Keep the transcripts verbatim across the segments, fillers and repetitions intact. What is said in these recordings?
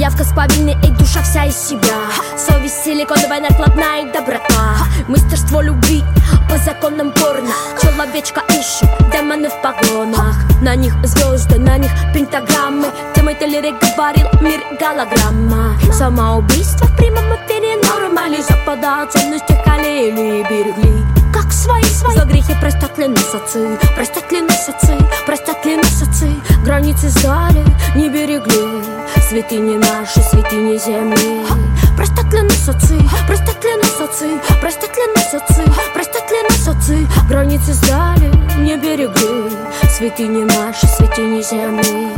Пиявка с повинной, эй, душа вся из себя. Совесть силиконовая, накладная и доброта. Мастерство любви по законам порно. Человечка ищет, демоны в погонах. На них звезды, на них пентаграммы. Тимати Лирик говорил, мир голограмма. Самоубийство в прямом эфире норма. Лишь запада ценности халили и берегли как свои, свои. За грехи простят ли нас отцы, простят ли нас отцы, простят ли нас отцы. Границы сдали, не берегли святыни наши, святыни земли. Простят ли нас отцы, простят ли нас отцы, простят ли нас отцы, простят ли нас отцы. Границы сдали, не берегли святыни наши, святыни земли.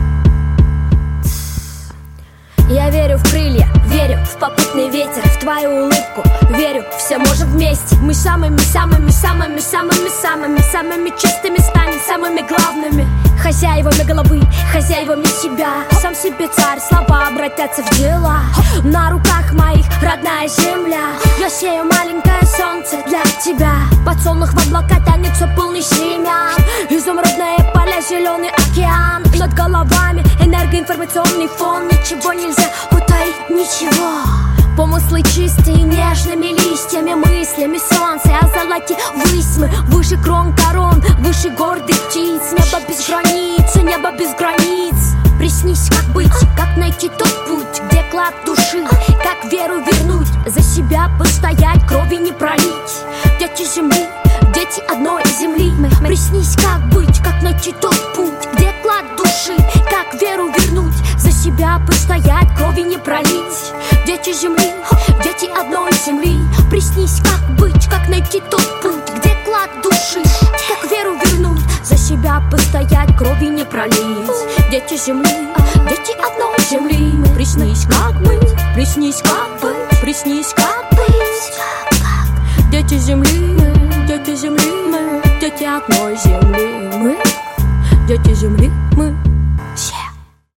Я верю в крылья, верю в попутный ветер, в твою улыбку, верю, все можем вместе. Мы самыми, самыми, самыми, самыми, самыми, самыми чистыми станем, самыми главными. Хозяевами головы, хозяевами себя. Сам себе царь, слова обратятся в дела. На руках моих родная земля. Я сею маленькое солнце для тебя. Подсолнух в облака тянется полный семян. Изумрудное поле, зеленый океан. Над головами энергоинформационный фон. Ничего нельзя утаить, ничего. Помыслы чистые, нежными листьями, мыслями солнце озолоти высь мы. Выше крон корон, выше гордых птиц. Небо без границ, небо без границ. Приснись, как быть, как найти тот путь, где клад души, как веру вернуть, за себя постоять, крови не пролить. Дети земли, дети одной земли. Приснись, как быть, как найти тот путь, где клад души, как веру вернуть, за себя постоять, крови не пролить. Дети земли, дети одной земли. Приснись, как быть, как найти тот путь, где клад души, как веру вернуть, за себя постоять, крови не пролить. Дети земли, дети одной земли. Приснись, как быть, приснись, как быть, приснись, как быть. Дети земли, дети земли, мы, дети одной земли. Мы, дети земли, мы все.